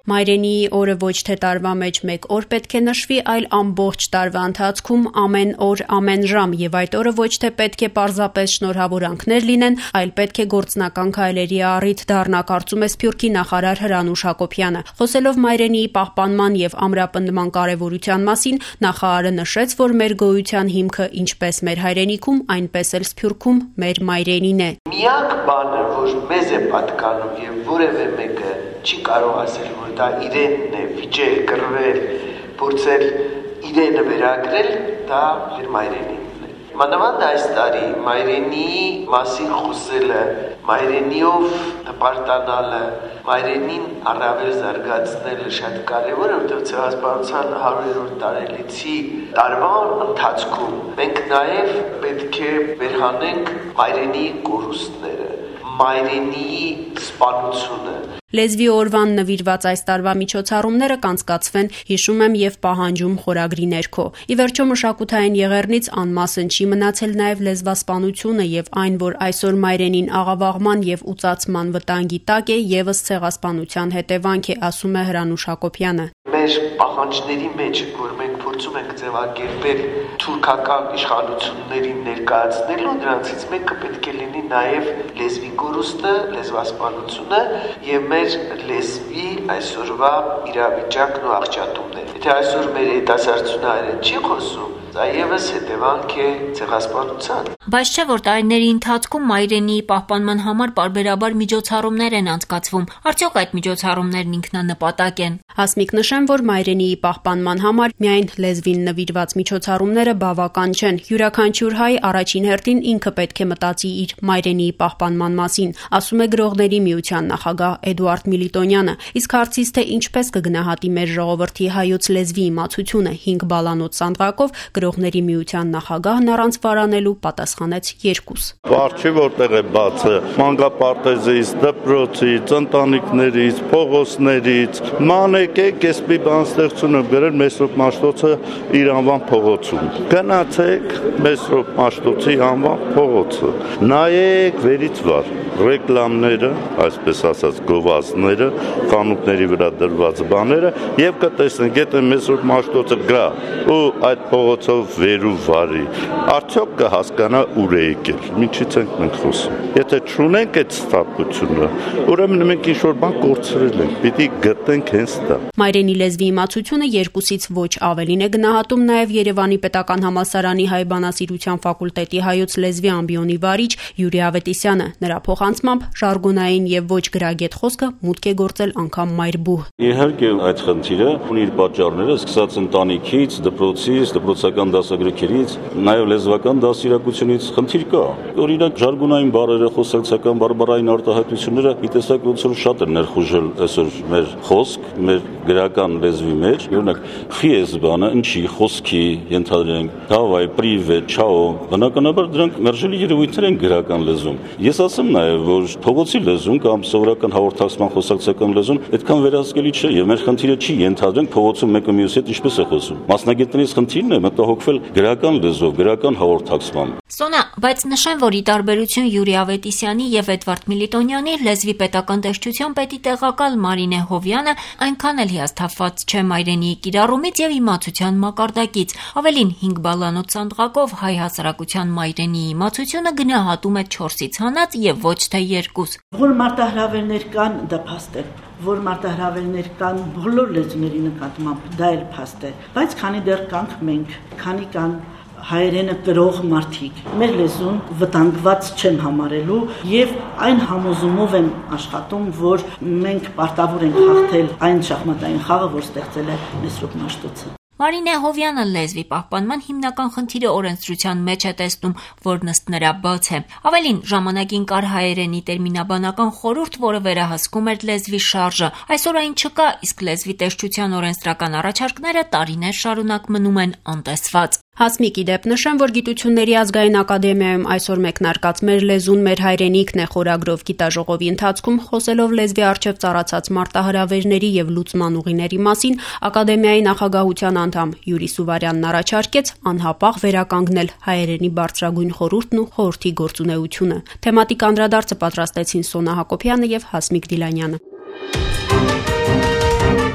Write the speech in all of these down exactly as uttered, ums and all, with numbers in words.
Մայրենիի օրը ոչ թե տարվա մեջ մեկ օր պետք է նշվի, այլ ամբողջ տարվա ընթացքում ամեն օր, ամեն ժամ, եւ այդ օրը ոչ թե պետք է պարզապես շնորհավորանքներ լինեն, այլ պետք է գործնական քայլերի առիթ դառնա, կարծում է Սփյուռքի նախարար Հրանուշ Հակոբյանը։ Խոսելով մայրենիի պահպանման եւ ամրապնդման կարեւորության մասին, նախարարը նշեց, որ մեր գոյության հիմքը ինչպես մեր հայրենիքում, այնպես էլ Սփյուռքում մեր մայրենին է։ Միակ բանը, որ մեզ է պատկանում եւ որևէ մեկը չի կարող ասել, որ դա իրենն է, վիճել, կռվել, փորձել իրենը վերագրել, դա մեր մայրենին է։ Մանավանդ այս տարի մայրենիի մասին խոսելը, մայրենիով հպարտանալը, մայրենին առավել զարգացնելը շատ կարևոր է, որովհետև ցեղասպանության հարյուրերորդ տարելիցի տարվա ընթացքում մենք նաև պետք է վերհանենք մայրենիի կորուստները, մայրենիի սպանությունը։ Լեզվի օրվան նվիրված այս տարվա միջոցառումները կանցկացվեն, հիշում եմ եւ պահանջում խորագրի ներքո։ Ի վերջո մշակութային եղեռնից անմասն չի մնացել նաեւ լեզվասպանությունը եւ այն, որ այսօր մայրենին աղավաղման եւ ուծացման վտանգի տակ է, եւս ցեղասպանության հետևանք է, ասում է Հրանուշ Հակոբյանը։ Մեր պահանջների մեջ, որ մենք փորձում ենք ձևակերպել թուրքական իշխանություններին ներկայացնելու, դրանցից մեկը պետք է լինի նաեւ լեզվի կորուստը, լեզվասպանությունը եւ մեր լեզվի այսօրվա իրավիճակն ու աղճատումները։ Եթե այսօր մեր երիտասարդությունը հայերեն չի խոսում, դա եւս հետևանք է ցեղասպանության։ Բայց չէ, որ տարիների ընթացքում մայրենիի պահպանման համար պարբերաբար միջոցառումներ են անցկացվում։ Արդյոք այդ միջոցառումներն ինքնանպատակ են։ Հասմիկ նշեմ, որ մայրենիի պահպանման համար միայն լեզվին նվիրված միջոցառումները բավական չեն։ Յուրաքանչյուր հայ առաջին հերթին ինքը պետք է մտածի իր մայրենիի պահպանման մասին, ասում է Գրողների միության նախագահ Էդուարդ Միլիտոնյանը։ Իսկ հարցից թե ինչպես կգնահատի մեր ժողովրդի հայոց լեզվի իմացությունը հինգ բալանոց սանդղակով, Գրողների միության նախագահն առանց վարանելու պատասխանեց երկուս։ Բարձ չի որտեղ է բացը, մանկապարտեզից, դպրոցից, ընտանիքներից, փողոցներից, մանեկեք էս մի բան ստեղծում եմ գրել Մեսրոպ Մաշտոցը իր անվան փողոցում։ Գնացեք Մեսրոպ Մաշտոցի անվան փողոցը, նայեք վերից վար ռեկլամները, այսպես ասած գովազդները, խանութների վրա դրված բաները եւ կտեսնեք, եթե Մեսրոպ Մաշտոցը գա ու այդ փողոցով վերու վարի, արդյոք կհասկանա ուր է եկել, ինչից ենք մենք խոսում։ Եթե չունենք այդ ստապությունը, ուրեմն մենք ինչ-որ բան կորցրել ենք, պիտի գտնենք հենց դա։ Մայրենի լեզվի իմացությունը երկուսից ոչ ավելին է գնահատում նաև Երևանի պետական համալսարանի հայ բանասիրության ֆակուլտետի հայոց լեզվի ամբիոնի վարիչ Յուրի Ավետիսյանը։ Նրա փոխանցմամբ ժարգոնային եւ ոչ գրագետ խոսքը մուտք է գործել անգամ մայրբուհ։ Իհարկե այդ խնդիրը ունի իր պատճառները, սկսած ընտանիքից, դպրոցից, դպրոցական դասագրքերից, նաև լեզվական դասիրակությունից խնդիր կա։ Օրինակ ժարգոնային բառերը, խոսակցական բարբառային արտահայտությունները մի տեսակ ոնց որ շատ են ներխուժել այսօր մեր խոսք, մեր գրական լեզվի մեջ։ Օրինակ խիես բանը, ինչի խոսքի ենթադրենք, դավայ, պրիվե, չաո, բնականաբար դրանք մերժելի երևույթներ են գրական լեզվում։ Ես ասեմ նաև, որ փողոցի լեզուն կամ սովորական հաղորդակցման խոսակցական լեզուն այդքան վերահսկելի չէ եւ մեր խնդիրը չի ենթադրենք փողոցում մեկը մյուսի հետ ինչպես է խոսում։ Մասնագետներից խնդիրն է մտահոգվել գրական լեզվով, գրական հաղորդակցմամբ։ Սոնա, բայց նշեմ, որ ի տարբերություն Յուրի Ավետիսյանի եւ Էդվարդ Միլիտոնյանի լեզվի պետական տեսչության պետի տեղակալ Մարինե Հովյանը այնքան էլ հիասթափված չէ մայրենիի կիրառումից եւ իմացության մակարդակից։ Ավելին հինգ բալանոց սանդղակով հայ հասարակության մայրենիի իմացությունը գնահատում է չորսից հանած եւ ոչ թե երկուս։ Որ մարտահրավերներ կան, դա փաստ է, որ մարտահրավերներ կան բոլոր լեզուների նկատմամբ, դա էլ փաստ է, բայց քանի դեռ կանք մենք, քանի կան հայերենը կրող մարդիկ, մեր լեզուն վտանգված չեմ համարելու եւ այն համոզումով եմ աշխատում, որ մենք պարտավոր ենք հաղթել այն շախմատային խաղը, որ ստեղծել է Մեսրոպ Մաշտոցը։ Մարինե Հովյանը լեզվի պահպանման հիմնական խնդիրը օրենսդրության մեջ է տեսնում, որն ըստ նրա բաց է։ Ավելին, ժամանակին կար հայերենի տերմինաբանական խորհուրդ, որը վերահսկում էր լեզվի շարժը։ Այսօր այն չկա, իսկ լեզվի տեսչության օրենսդրական առաջարկները տարիներ շարունակ մնում են անտեսված։ Հասմիկի դեպ նշեմ, որ Գիտությունների ազգային ակադեմիայում այսօր մեկնարկած մեր լեզուն, մեր հայրենիքն է խորագրով գիտաժողովի ընթացքում խոսելով լեզվի առջև ծառացած մարտահրավերների եւ լուծման ուղիների մասին, ակադեմիայի նախագահության անդամ Յուրի Սուվարյանն առաջարկեց անհապաղ վերականգնել հայերենի բարձրագույն խորհուրդն ու խորհրդի գործունեությունը։ Թեմատիկ անդրադարձը պատրաստեցին Սոնա Հակոբյանը եւ Հասմիկ Դիլանյանը։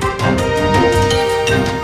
Thank you.